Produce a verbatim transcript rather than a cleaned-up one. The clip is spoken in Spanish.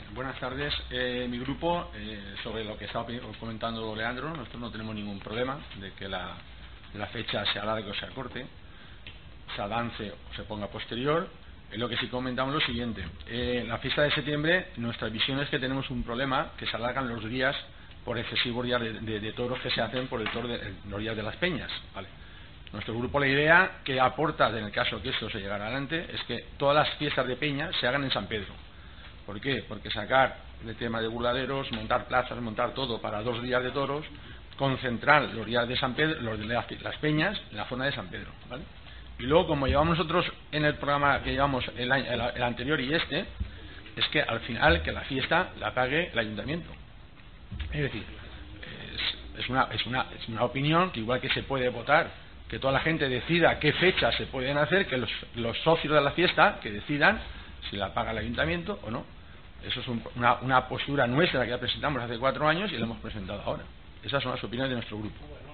Buenas tardes. Eh, mi grupo, eh, sobre lo que estaba comentando Leandro, nosotros no tenemos ningún problema de que la, la fecha se alargue o se acorte, se avance o se ponga posterior. Eh, lo que sí comentamos lo siguiente: eh, la fiesta de septiembre, nuestra visión es que tenemos un problema, que se alargan los días por excesivos días de, de, de toros que se hacen por el toro de los días de las peñas, ¿vale? Nuestro grupo, la idea que aporta, en el caso que esto se llegara adelante, es que todas las fiestas de peña se hagan en San Pedro. ¿Por qué? Porque sacar el tema de burladeros, montar plazas, montar todo para dos días de toros, concentrar los días de San Pedro, los de las, las peñas, en la zona de San Pedro, ¿vale? Y luego, como llevamos nosotros en el programa que llevamos el, año, el, el anterior y este, es que al final que la fiesta la pague el ayuntamiento. Es decir, es, es, una, es, una, es una opinión que, igual que se puede votar, que toda la gente decida qué fechas se pueden hacer, que los, los socios de la fiesta que decidan si la paga el ayuntamiento o no. Eso es un, una, una postura nuestra que ya presentamos hace cuatro años y la hemos presentado ahora. Esas son las opiniones de nuestro grupo.